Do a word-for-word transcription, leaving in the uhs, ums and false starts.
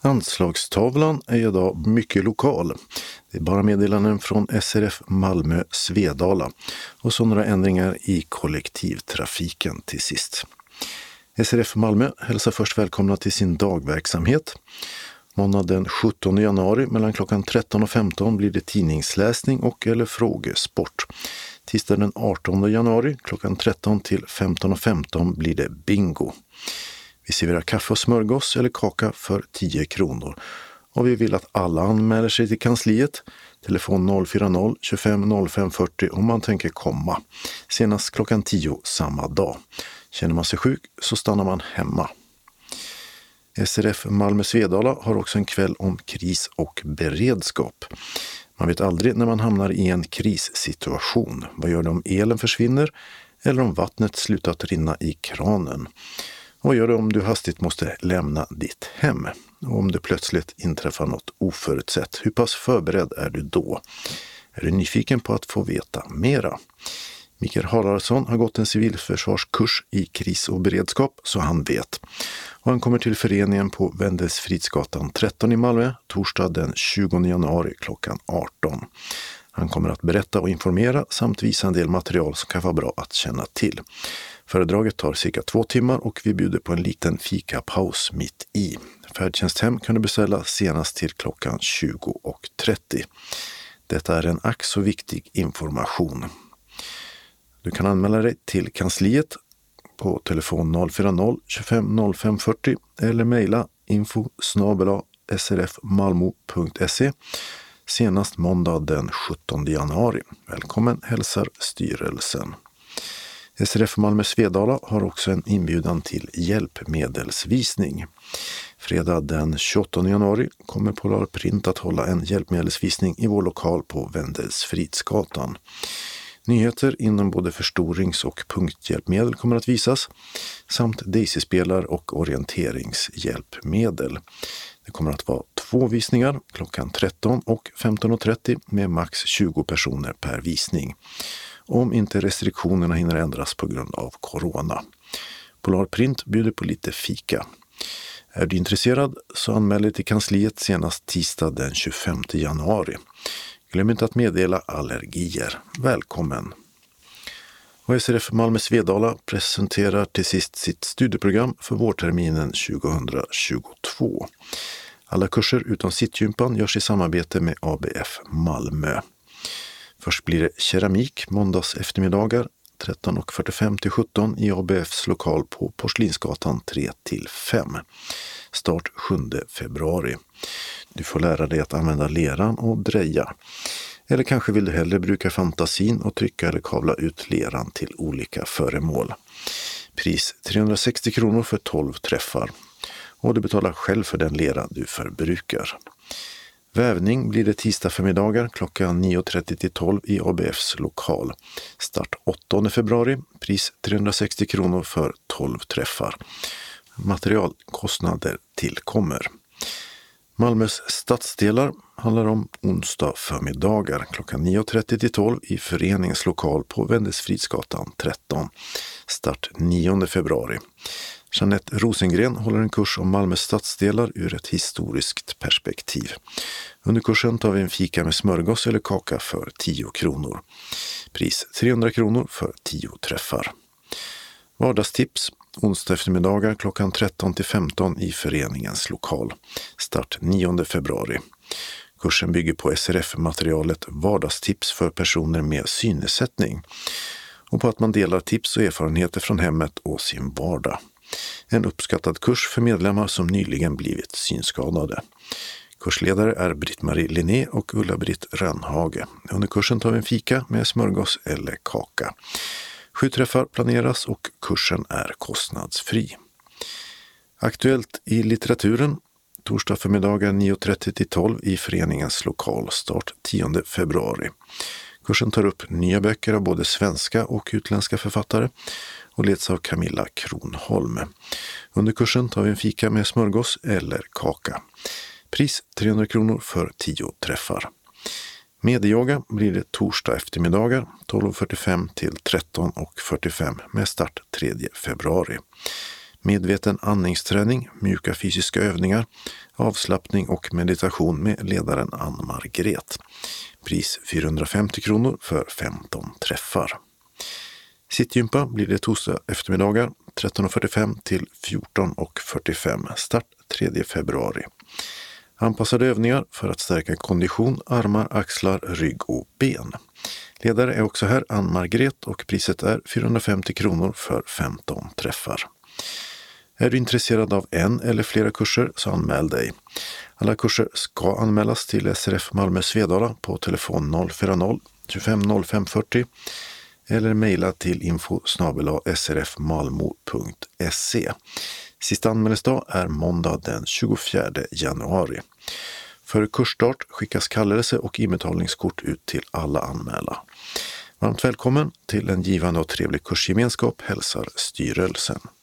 Anslagstavlan är idag mycket lokal. Det är bara meddelanden från S R F Malmö Svedala och så några ändringar i kollektivtrafiken till sist. S R F Malmö hälsar först välkomna till sin dagverksamhet. Måndag den sjuttonde januari mellan klockan tretton och femton blir det tidningsläsning och eller frågesport. Tisdag den artonde januari klockan tretton till femton och femton blir det bingo. Vi serverar kaffe och smörgås eller kaka för tio kronor. Och vi vill att alla anmäler sig till kansliet. Telefon noll fyra noll tjugofem noll fem fyrtio om man tänker komma. Senast klockan tio samma dag. Känner man sig sjuk så stannar man hemma. S R F Malmö Svedala har också en kväll om kris och beredskap. Man vet aldrig när man hamnar i en krissituation. Vad gör det om elen försvinner eller om vattnet slutat rinna i kranen? Vad gör det om du hastigt måste lämna ditt hem? Och om det plötsligt inträffar något oförutsett, hur pass förberedd är du då? Är du nyfiken på att få veta mera? Mikael Haraldsson har gått en civilförsvarskurs i kris och beredskap så han vet. Och han kommer till föreningen på Wendelsfridsgatan tretton i Malmö torsdag den tjugonde januari klockan arton. Han kommer att berätta och informera samt visa en del material som kan vara bra att känna till. Föredraget tar cirka två timmar och vi bjuder på en liten fikapaus mitt i. Färdtjänsthem kan du beställa senast till klockan tjugo och trettio. Detta är en ack så viktig information. Du kan anmäla dig till kansliet på telefon noll fyra noll tjugofem noll fem fyrtio eller mejla info snabel-a s r f malmo punkt se senast måndag den sjuttonde januari. Välkommen hälsar styrelsen. S R F Malmö Svedala har också en inbjudan till hjälpmedelsvisning. Fredag den tjugoåttonde januari kommer Polar Print att hålla en hjälpmedelsvisning i vår lokal på Wendelsfridsgatan. Nyheter inom både förstorings- och punkthjälpmedel kommer att visas, samt Daisy-spelar och orienteringshjälpmedel. Det kommer att vara två visningar klockan tretton och femton och trettio med max tjugo personer per visning. Om inte restriktionerna hinner ändras på grund av corona. Polar Print bjuder på lite fika. Är du intresserad så anmäl dig till kansliet senast tisdag den tjugofemte januari. Glöm inte att meddela allergier. Välkommen! Och S R F Malmö Svedala presenterar till sist sitt studieprogram för vårterminen tjugohundratjugotvå. Alla kurser utom sittgympan görs i samarbete med A B F Malmö. Först blir det keramik måndags eftermiddagar tretton och fyrtiofem till sjutton i A B F:s lokal på Porslinsgatan tre till fem. Start sjunde februari. Du får lära dig att använda leran och dreja. Eller kanske vill du hellre bruka fantasin och trycka eller kavla ut leran till olika föremål. Pris trehundrasextio kronor för tolv träffar. Och du betalar själv för den lera du förbrukar. Vävning blir det tisdag förmiddagar klockan nio och trettio till tolv i A B F:s lokal. Start åttonde februari, pris trehundrasextio kronor för tolv träffar. Materialkostnader tillkommer. Malmös stadsdelar handlar om onsdag förmiddagar klockan nio och trettio till tolv i föreningens lokal på Wendelsfridsgatan tretton. Start nionde februari. Jeanette Rosengren håller en kurs om Malmös stadsdelar ur ett historiskt perspektiv. Under kursen tar vi en fika med smörgås eller kaka för tio kronor. Pris trehundra kronor för tio träffar. Vardagstips onsdag eftermiddagar klockan tretton till femton i föreningens lokal. Start nionde februari. Kursen bygger på S R F-materialet Vardagstips för personer med synnedsättning och på att man delar tips och erfarenheter från hemmet och sin vardag. En uppskattad kurs för medlemmar som nyligen blivit synskadade. Kursledare är Britt-Marie Linné och Ulla-Britt Rönnhage. Under kursen tar vi en fika med smörgås eller kaka. Sju träffar planeras och kursen är kostnadsfri. Aktuellt i litteraturen torsdag förmiddagar nio och trettio till tolv i föreningens lokal. Start tionde februari. Kursen tar upp nya böcker av både svenska och utländska författare och leds av Camilla Kronholm. Under kursen tar vi en fika med smörgås eller kaka. Pris trehundra kronor för tio träffar. Medyoga blir det torsdag eftermiddagar tolv och fyrtiofem till tretton och fyrtiofem med start tredje februari. medveten andningsträning, mjuka fysiska övningar, avslappning och meditation med ledaren Ann-Margret. Pris fyrahundrafemtio kronor för femton träffar. Sittgympa blir det torsdag eftermiddagar tretton fyrtiofem till fjorton fyrtiofem. Start tredje februari. Anpassade övningar för att stärka kondition, armar, axlar, rygg och ben. Ledare är också här Ann-Margret och priset är fyrahundrafemtio kronor för femton träffar. Är du intresserad av en eller flera kurser så anmäl dig. Alla kurser ska anmälas till S R F Malmö Svedala på telefon noll fyra noll tjugofem noll fem fyrtio eller mejla till info snabel-a s r f malmo punkt se. Sista anmälningsdag är måndag den tjugofjärde januari. För kursstart skickas kallelse och inbetalningskort ut till alla anmäla. Varmt välkommen till en givande och trevlig kursgemenskap hälsar styrelsen.